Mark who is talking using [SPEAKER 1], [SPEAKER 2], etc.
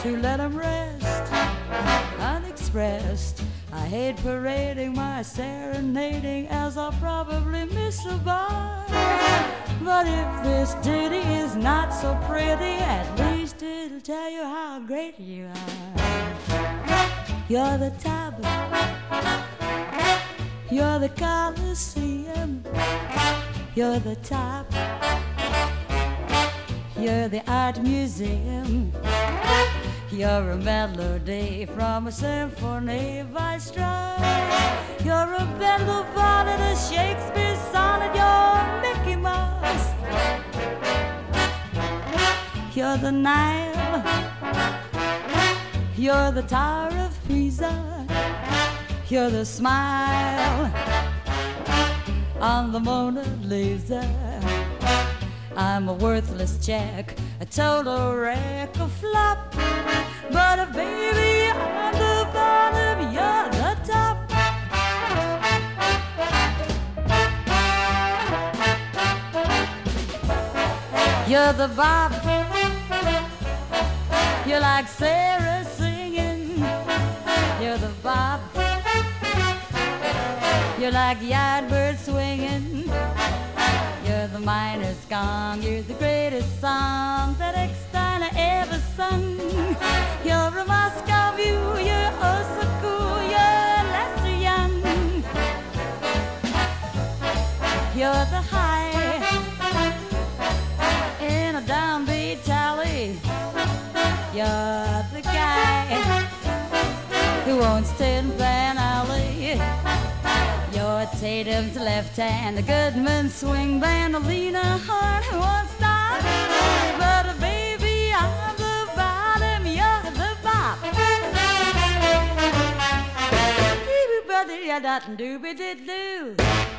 [SPEAKER 1] to let 'em rest unexpressed. I hate parading my serenading as I'll probably miss a bar. But if this ditty is not so pretty, at least it'll tell you how great you are. You're the top, you're the Coliseum, you're the top, you're the art museum. You're a melody from a symphony by Strauss. You're a Bendel bonnet, a Shakespeare sonnet. You're Mickey Mouse. You're the Nile. You're the Tower of Pisa. You're the smile on the Mona Lisa. I'm a worthless check, a total wreck, a flop. But baby, I'm the bottom, you're the top. You're the bop. You're like Sarah singing. You're the bop. You're like Yardbird swinging. You're the miner's gong. You're the greatest song that Ecksteiner ever sung. You're a Moscow View. You're oh so cool. You're Lester Young. You're the high in a downbeat tally. You're the guy who owns Tin Pan Alley. You're Tatum's left hand, the Goodman swing band, a Lena Horne who won't stop. But baby, I'm the bottom, you're the bop. Dooby brother, ya dot and dooby did do.